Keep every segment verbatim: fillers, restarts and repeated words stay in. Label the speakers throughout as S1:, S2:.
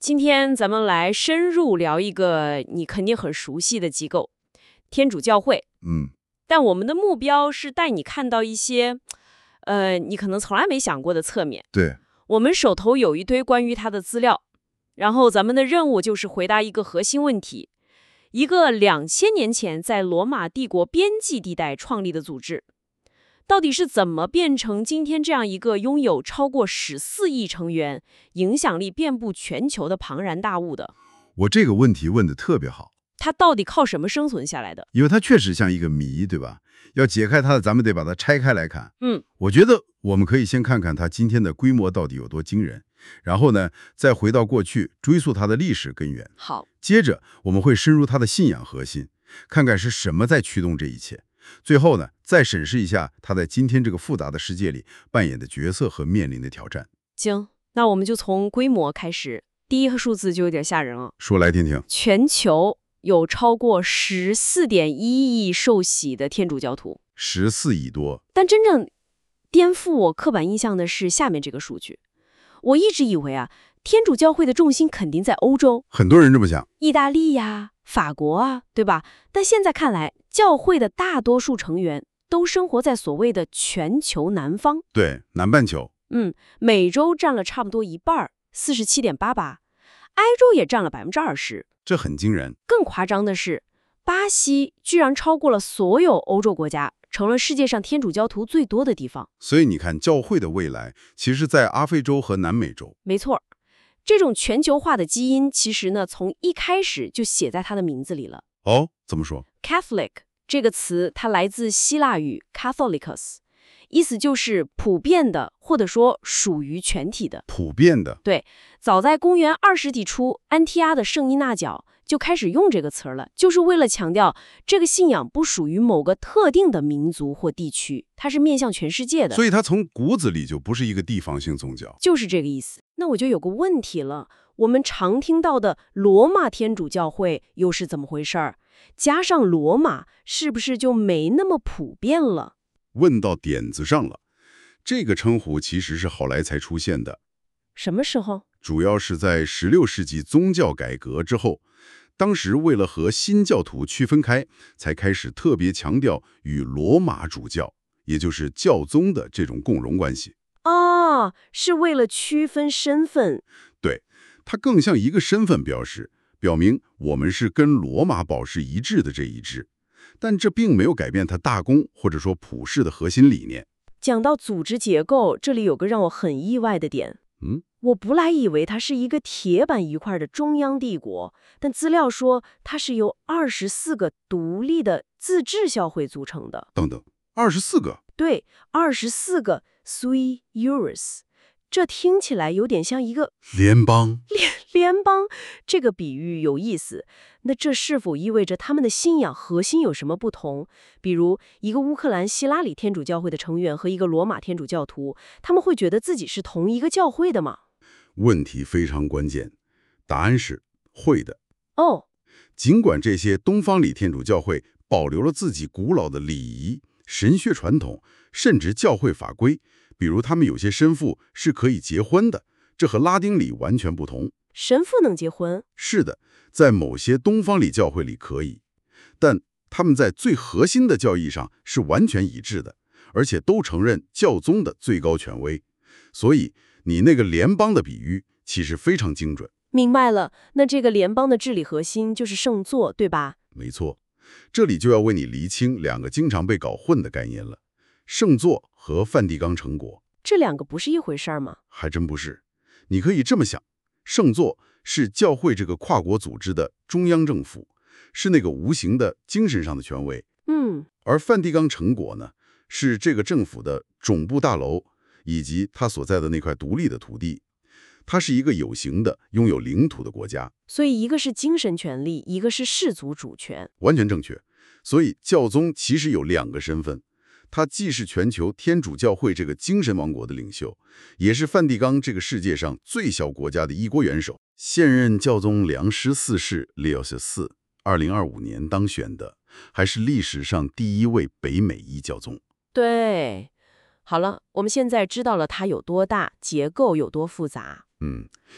S1: 今天咱们来深入聊一个你肯定很熟悉的机构——天主教会。
S2: 嗯，
S1: 但我们的目标是带你看到一些，呃，你可能从来没想过的侧面。
S2: 对，
S1: 我们手头有一堆关于它的资料，然后咱们的任务就是回答一个核心问题：一个两千年前在罗马帝国边际地带创立的组织，到底是怎么变成今天这样一个拥有超过十四亿成员、影响力遍布全球的庞然大物的？
S2: 我这个问题问得特别好，
S1: 它到底靠什么生存下来的？
S2: 因为它确实像一个谜，对吧？要解开它，咱们得把它拆开来看。
S1: 嗯，
S2: 我觉得我们可以先看看它今天的规模到底有多惊人，然后呢，再回到过去，追溯它的历史根源。
S1: 好，
S2: 接着我们会深入它的信仰核心，看看是什么在驱动这一切。最后呢，再审视一下它在今天这个复杂的世界里扮演的角色和面临的挑战。
S1: 行，那我们就从规模开始。第一个数字就有点吓人了，
S2: 说来听听。
S1: 全球有超过十四点一亿受洗的天主教徒，
S2: 十四亿多。
S1: 但真正颠覆我刻板印象的是下面这个数据。我一直以为啊，天主教会的重心肯定在欧洲，
S2: 很多人这么想，
S1: 意大利呀、法国啊，对吧？但现在看来，教会的大多数成员都生活在所谓的全球南方。
S2: 对，南半球。
S1: 嗯，美洲占了差不多一半，四十七点八八，埃洲也占了百分之二十。
S2: 这很惊人。
S1: 更夸张的是，巴西居然超过了所有欧洲国家，成了世界上天主教徒最多的地方。
S2: 所以你看，教会的未来其实在阿非洲和南美洲。
S1: 没错，这种全球化的基因其实呢，从一开始就写在它的名字里了。
S2: 哦，怎么说？
S1: Catholic 这个词，它来自希腊语 Catholicos， 意思就是普遍的，或者说属于全体的。
S2: 普遍的。
S1: 对，早在公元二世纪初，安提阿的圣依纳角就开始用这个词儿了，就是为了强调这个信仰不属于某个特定的民族或地区，它是面向全世界的。
S2: 所以它从骨子里就不是一个地方性宗教。
S1: 就是这个意思。那我就有个问题了，我们常听到的罗马天主教会又是怎么回事儿？加上罗马，是不是就没那么普遍了？
S2: 问到点子上了。这个称呼其实是后来才出现的，
S1: 什么时候？
S2: 主要是在十六世纪宗教改革之后，当时为了和新教徒区分开，才开始特别强调与罗马主教，也就是教宗的这种共荣关系。
S1: 啊，是为了区分身份。
S2: 对，它更像一个身份标识，表明我们是跟罗马保持一致的这一支。但这并没有改变它大公或者说普世的核心理念。
S1: 讲到组织结构，这里有个让我很意外的点。
S2: 嗯，
S1: 我不来以为它是一个铁板一块的中央帝国，但资料说它是由二十四个独立的自治教会组成的。
S2: 等等，二十四个？
S1: 对，二十四个 sui iuris， 这听起来有点像一个
S2: 联邦。
S1: 联邦。这个比喻有意思。那这是否意味着他们的信仰核心有什么不同？比如一个乌克兰希拉里天主教会的成员和一个罗马天主教徒，他们会觉得自己是同一个教会的吗？
S2: 问题非常关键，答案是会的。
S1: 哦，
S2: 尽管这些东方里天主教会保留了自己古老的礼仪、神学传统，甚至教会法规，比如他们有些神父是可以结婚的，这和拉丁礼完全不同。
S1: 神父能结婚？
S2: 是的，在某些东方里教会里可以，但他们在最核心的教义上是完全一致的，而且都承认教宗的最高权威。所以你那个联邦的比喻其实非常精准。
S1: 明白了，那这个联邦的治理核心就是圣座，对吧？
S2: 没错，这里就要为你厘清两个经常被搞混的概念了：圣座和梵蒂冈成果。
S1: 这两个不是一回事儿吗？
S2: 还真不是。你可以这么想，圣座是教会这个跨国组织的中央政府，是那个无形的精神上的权威。
S1: 嗯，
S2: 而梵蒂冈成果呢，是这个政府的总部大楼以及它所在的那块独立的土地。它是一个有形的、拥有领土的国家。
S1: 所以一个是精神权利，一个是氏族主权。
S2: 完全正确。所以教宗其实有两个身份，他既是全球天主教会这个精神王国的领袖，也是梵蒂冈这个世界上最小国家的一国元首。现任教宗良师四世利奥十四，二零二五年当选的，还是历史上第一位北美裔教宗。
S1: 对，好了，我们现在知道了它有多大，结构有多复杂。
S2: 嗯，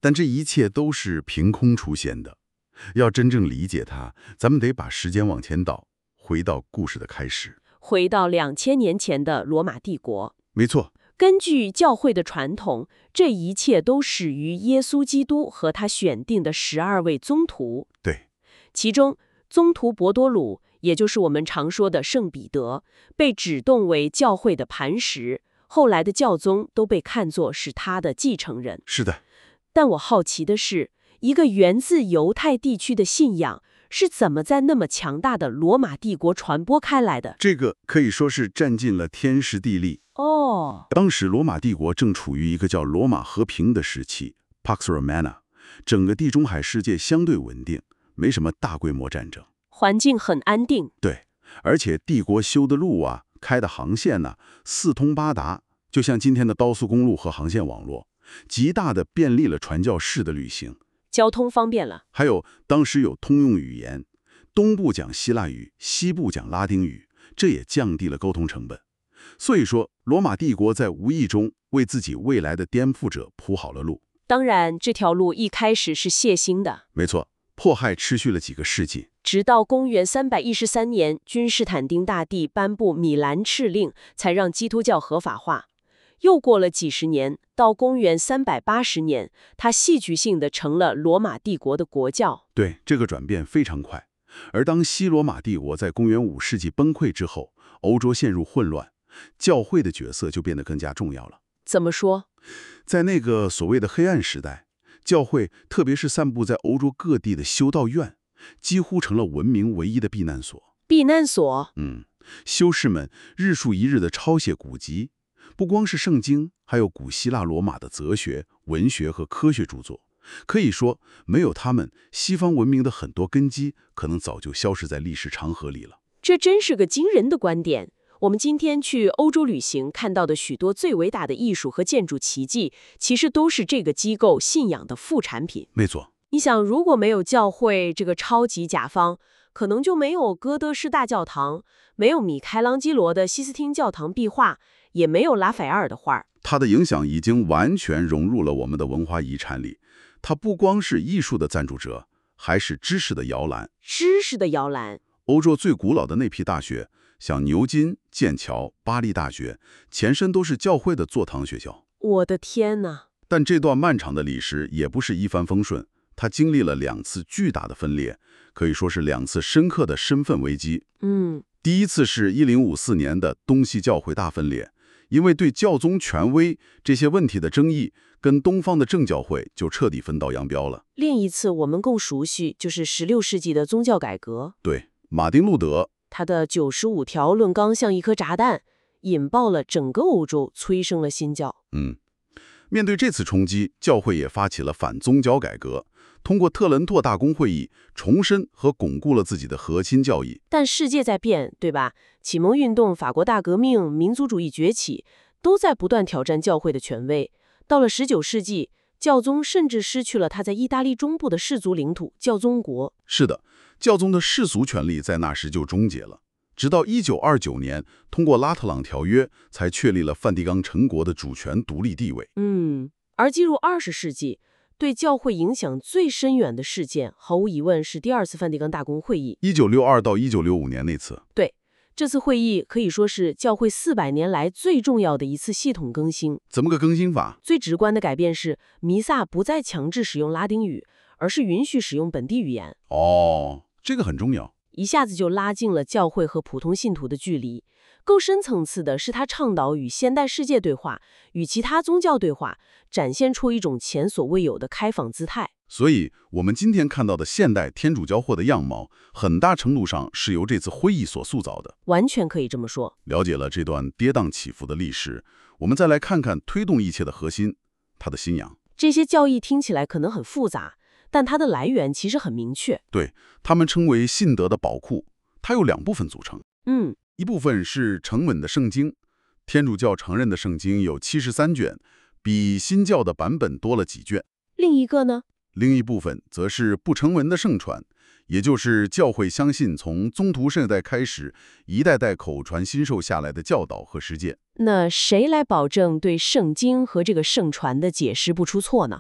S2: 但这一切都是凭空出现的。要真正理解它，咱们得把时间往前倒，回到故事的开始。
S1: 回到两千年前的罗马帝国。
S2: 没错，
S1: 根据教会的传统，这一切都始于耶稣基督和他选定的十二位宗徒。
S2: 对，
S1: 其中宗徒伯多禄，也就是我们常说的圣彼得，被指动为教会的磐石，后来的教宗都被看作是他的继承人。
S2: 是的。
S1: 但我好奇的是，一个源自犹太地区的信仰是怎么在那么强大的罗马帝国传播开来的？
S2: 这个可以说是占尽了天时地利。
S1: 哦，
S2: 当时罗马帝国正处于一个叫罗马和平的时期 Pax Romana， 整个地中海世界相对稳定，没什么大规模战争，
S1: 环境很安定。
S2: 对，而且帝国修的路啊，开的航线呢，四通八达，就像今天的高速公路和航线网络，极大的便利了传教士的旅行。
S1: 交通方便了，
S2: 还有当时有通用语言，东部讲希腊语，西部讲拉丁语，这也降低了沟通成本。所以说，罗马帝国在无意中为自己未来的颠覆者铺好了路。
S1: 当然，这条路一开始是血腥的。
S2: 没错，迫害持续了几个世纪，
S1: 直到公元三百一十三年，君士坦丁大帝颁布米兰敕令，才让基督教合法化。又过了几十年，到公元三百八十年，它戏剧性地成了罗马帝国的国教。
S2: 对，这个转变非常快。而当西罗马帝国在公元五世纪崩溃之后，欧洲陷入混乱，教会的角色就变得更加重要了。
S1: 怎么说？
S2: 在那个所谓的黑暗时代，教会，特别是散布在欧洲各地的修道院，几乎成了文明唯一的避难所。
S1: 避难所？
S2: 嗯，修士们日复一日地抄写古籍。不光是圣经，还有古希腊罗马的哲学、文学和科学著作。可以说，没有他们，西方文明的很多根基可能早就消失在历史长河里了。
S1: 这真是个惊人的观点。我们今天去欧洲旅行看到的许多最伟大的艺术和建筑奇迹，其实都是这个机构信仰的副产品。
S2: 没错。
S1: 你想，如果没有教会这个超级甲方，可能就没有哥德式大教堂，没有米开朗基罗的西斯汀教堂壁画，也没有拉斐尔的画。
S2: 它的影响已经完全融入了我们的文化遗产里。它不光是艺术的赞助者，还是知识的摇篮。
S1: 知识的摇篮。
S2: 欧洲最古老的那批大学，像牛津、剑桥、巴黎大学，前身都是教会的座堂学校。
S1: 我的天哪！
S2: 但这段漫长的历史也不是一帆风顺，它经历了两次巨大的分裂，可以说是两次深刻的身份危机。
S1: 嗯，
S2: 第一次是一零五四年的东西教会大分裂，因为对教宗权威这些问题的争议，跟东方的正教会就彻底分道扬镳了。
S1: 另一次我们更熟悉，就是十六世纪的宗教改革。
S2: 对，马丁路德，
S1: 他的九十五条论纲像一颗炸弹，引爆了整个欧洲，催生了新教。
S2: 嗯，面对这次冲击，教会也发起了反宗教改革，通过特伦托大公会议重申和巩固了自己的核心教义。
S1: 但世界在变，对吧？启蒙运动、法国大革命、民族主义崛起，都在不断挑战教会的权威。到了十九世纪，教宗甚至失去了他在意大利中部的氏族领土——教宗国。
S2: 是的，教宗的世俗权力在那时就终结了。直到一九二九年，通过拉特朗条约，才确立了梵蒂冈成国的主权独立地位。
S1: 嗯，而进入二十世纪，对教会影响最深远的事件，毫无疑问是第二次梵蒂冈大公会议。
S2: 一九六二到一九六五年那次。
S1: 对，这次会议可以说是教会四百年来最重要的一次系统更新。
S2: 怎么个更新法？
S1: 最直观的改变是，弥撒不再强制使用拉丁语，而是允许使用本地语言。
S2: 哦，这个很重要。
S1: 一下子就拉近了教会和普通信徒的距离。更深层次的是，他倡导与现代世界对话，与其他宗教对话，展现出一种前所未有的开放姿态。
S2: 所以，我们今天看到的现代天主教会的样貌，很大程度上是由这次会议所塑造的。
S1: 完全可以这么说。
S2: 了解了这段跌宕起伏的历史，我们再来看看推动一切的核心，他的信仰。
S1: 这些教义听起来可能很复杂，但它的来源其实很明确。
S2: 对，他们称为信德的宝库，它由两部分组成。
S1: 嗯，
S2: 一部分是成稳的圣经，天主教承认的圣经有七十三卷，比新教的版本多了几卷。
S1: 另一个呢？
S2: 另一部分则是不成文的圣传，也就是教会相信从宗徒世代开始，一代代口传心授下来的教导和实践。
S1: 那谁来保证对圣经和这个圣传的解释不出错呢？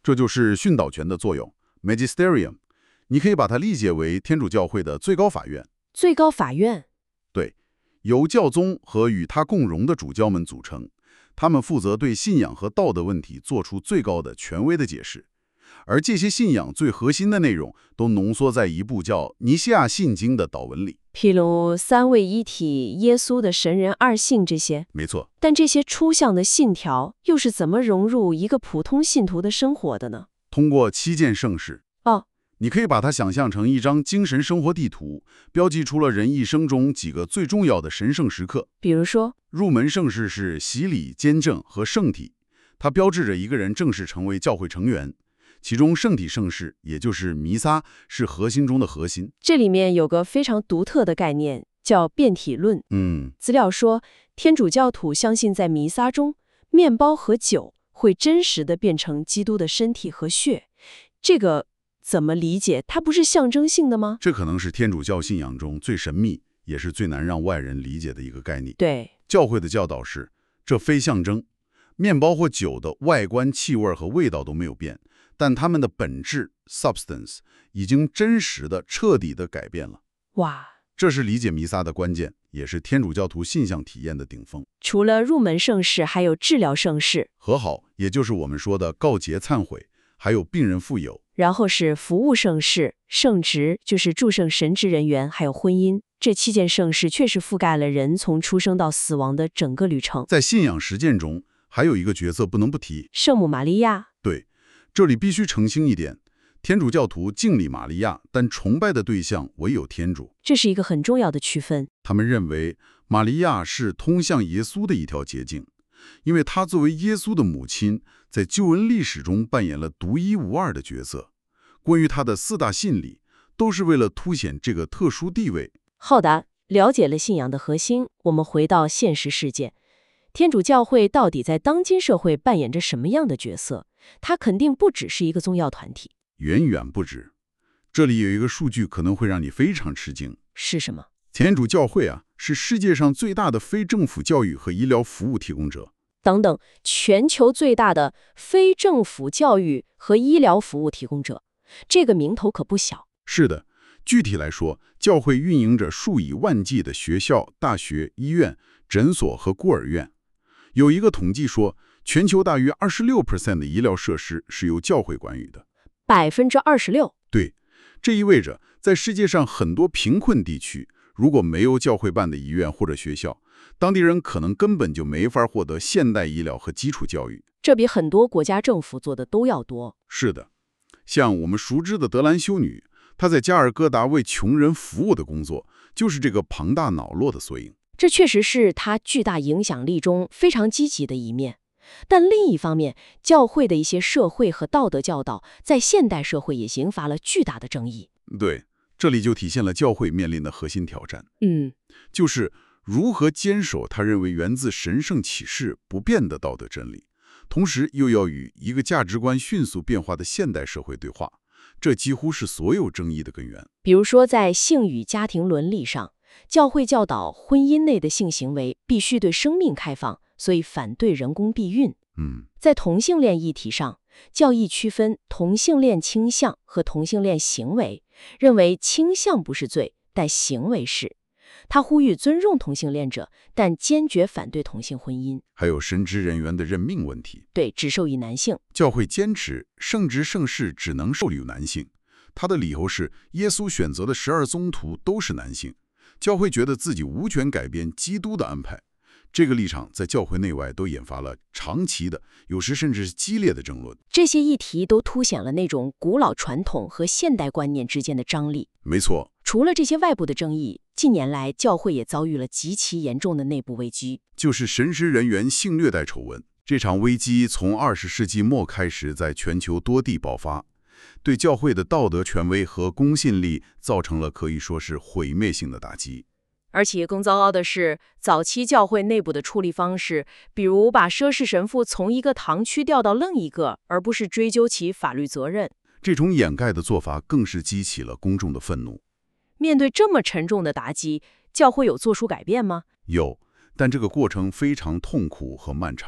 S2: 这就是训导权的作用 ，magisterium。你可以把它理解为天主教会的最高法院。
S1: 最高法院？
S2: 对，由教宗和与他共荣的主教们组成，他们负责对信仰和道德问题做出最高的权威的解释。而这些信仰最核心的内容都浓缩在一部叫《尼西亚信经》的祷文里，
S1: 譬如三位一体、耶稣的神人二性这些。
S2: 没错。
S1: 但这些抽象的信条又是怎么融入一个普通信徒的生活的呢？
S2: 通过七件圣事。
S1: 哦，
S2: 你可以把它想象成一张精神生活地图，标记出了人一生中几个最重要的神圣时刻。
S1: 比如说，
S2: 入门圣事是洗礼、监证和圣体，它标志着一个人正式成为教会成员。其中圣体圣事，也就是弥撒，是核心中的核心。
S1: 这里面有个非常独特的概念，叫变体论。
S2: 嗯，
S1: 资料说，天主教徒相信在弥撒中，面包和酒会真实的变成基督的身体和血。这个怎么理解？它不是象征性的吗？
S2: 这可能是天主教信仰中最神秘，也是最难让外人理解的一个概念。
S1: 对，
S2: 教会的教导是，这非象征，面包或酒的外观、气味和味道都没有变。但它们的本质 substance 已经真实的、彻底的改变了。
S1: 哇，
S2: 这是理解弥撒的关键，也是天主教徒信仰体验的顶峰。
S1: 除了入门圣事，还有治疗圣事，
S2: 和好，也就是我们说的告解忏悔，还有病人复有。
S1: 然后是服务圣事、圣职，就是祝圣神职人员，还有婚姻。这七件圣事确实覆盖了人从出生到死亡的整个旅程。
S2: 在信仰实践中，还有一个角色不能不提，
S1: 圣母玛利亚。
S2: 对。这里必须澄清一点，天主教徒敬礼玛利亚，但崇拜的对象唯有天主。
S1: 这是一个很重要的区分。
S2: 他们认为玛利亚是通向耶稣的一条捷径，因为她作为耶稣的母亲，在救恩历史中扮演了独一无二的角色。关于她的四大信礼，都是为了凸显这个特殊地位。
S1: 好的，了解了信仰的核心，我们回到现实世界。天主教会到底在当今社会扮演着什么样的角色？它肯定不只是一个宗教团体，
S2: 远远不止。这里有一个数据可能会让你非常吃惊。
S1: 是什么？
S2: 天主教会啊，是世界上最大的非政府教育和医疗服务提供者。
S1: 等等，全球最大的非政府教育和医疗服务提供者，这个名头可不小。
S2: 是的，具体来说，教会运营着数以万计的学校、大学、医院、诊所和孤儿院。有一个统计说，全球大约 百分之二十六 的医疗设施是由教会管理的。
S1: 百分之二十六？
S2: 对，这意味着在世界上很多贫困地区，如果没有教会办的医院或者学校，当地人可能根本就没法获得现代医疗和基础教育。
S1: 这比很多国家政府做的都要多。
S2: 是的，像我们熟知的德兰修女，她在加尔各答为穷人服务的工作，就是这个庞大脑络的缩影。
S1: 这确实是他巨大影响力中非常积极的一面，但另一方面，教会的一些社会和道德教导在现代社会也引发了巨大的争议。
S2: 对，这里就体现了教会面临的核心挑战，
S1: 嗯，
S2: 就是如何坚守他认为源自神圣启示不变的道德真理，同时又要与一个价值观迅速变化的现代社会对话。这几乎是所有争议的根源。
S1: 比如说，在性与家庭伦理上，教会教导婚姻内的性行为必须对生命开放，所以反对人工避孕。
S2: 嗯，
S1: 在同性恋议题上，教义区分同性恋倾向和同性恋行为，认为倾向不是罪，但行为是。他呼吁尊重同性恋者，但坚决反对同性婚姻。
S2: 还有神职人员的任命问题，
S1: 对，只授予男性。
S2: 教会坚持圣职圣事只能授予男性，他的理由是耶稣选择的十二宗徒都是男性。教会觉得自己无权改变基督的安排，这个立场在教会内外都引发了长期的，有时甚至是激烈的争论。
S1: 这些议题都凸显了那种古老传统和现代观念之间的张力。
S2: 没错，
S1: 除了这些外部的争议，近年来教会也遭遇了极其严重的内部危机，
S2: 就是神职人员性虐待丑闻。这场危机从二十世纪末开始在全球多地爆发，对教会的道德权威和公信力造成了可以说是毁灭性的打击。
S1: 而且更糟糕的是，早期教会内部的处理方式，比如把涉事神父从一个堂区调到另一个，而不是追究其法律责任。
S2: 这种掩盖的做法更是激起了公众的愤怒。
S1: 面对这么沉重的打击，教会有做出改变吗？
S2: 有，但这个过程非常痛苦和漫长。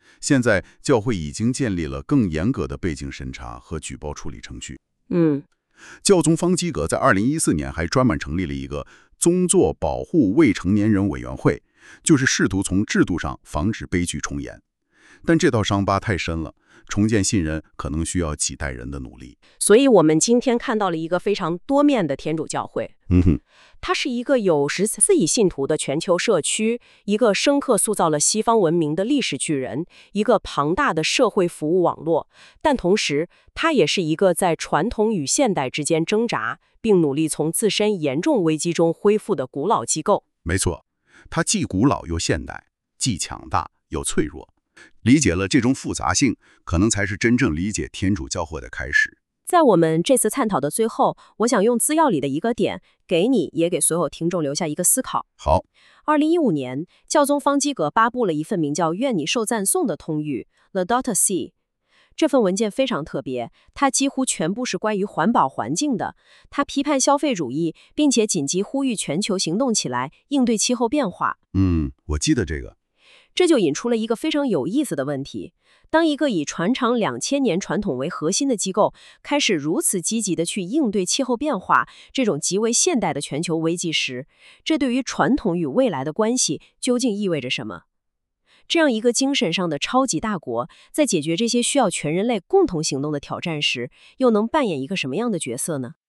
S2: 现在教会已经建立了更严格的背景审查和举报处理程序。
S1: 嗯，
S2: 教宗方基革在二零一四年还专门成立了一个宗座保护未成年人委员会，就是试图从制度上防止悲剧重演。但这道伤疤太深了，重建信任可能需要几代人的努力。
S3: 所以我们今天看到了一个非常多面的天主教会。
S2: 嗯哼，
S3: 它是一个有十四亿信徒的全球社区，一个深刻塑造了西方文明的历史巨人，一个庞大的社会服务网络。但同时，它也是一个在传统与现代之间挣扎，并努力从自身严重危机中恢复的古老机构。
S2: 没错，它既古老又现代，既强大又脆弱。理解了这种复杂性，可能才是真正理解天主教会的开始。
S3: 在我们这次探讨的最后，我想用资料里的一个点，给你也给所有听众留下一个思考。
S2: 好，
S3: 二零一五年，教宗方基革发布了一份名叫《愿你受赞颂》的通谕 Laudato Si。这份文件非常特别，它几乎全部是关于环保环境的。它批判消费主义，并且紧急呼吁全球行动起来，应对气候变化。
S2: 嗯，我记得这个。
S3: 这就引出了一个非常有意思的问题：当一个以传承两千年传统为核心的机构开始如此积极地去应对气候变化这种极为现代的全球危机时，这对于传统与未来的关系究竟意味着什么？这样一个精神上的超级大国，在解决这些需要全人类共同行动的挑战时，又能扮演一个什么样的角色呢？